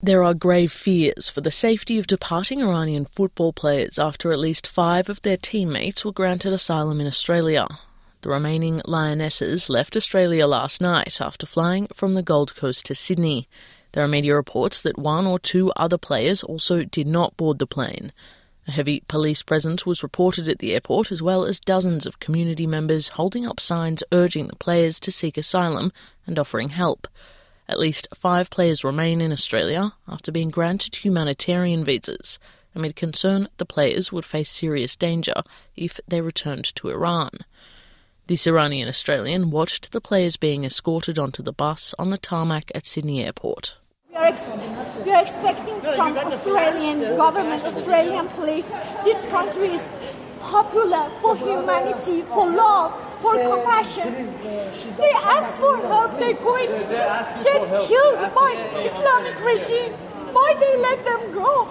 There are grave fears for the safety of departing Iranian football players after at least 5 of their teammates were granted asylum in Australia. The remaining Lionesses left Australia last night after flying from the Gold Coast to Sydney. There are media reports that 1 or 2 other players also did not board the plane. A heavy police presence was reported at the airport, as well as dozens of community members holding up signs urging the players to seek asylum and offering help. At least 5 players remain in Australia after being granted humanitarian visas, amid concern the players would face serious danger if they returned to Iran. This Iranian Australian watched the players being escorted onto the bus on the tarmac at Sydney Airport. We are expecting from Australian government, Australian police, this country is popular for humanity, for love, for compassion. They ask for help, they're going to get killed by Islamic regime. Why they let them go?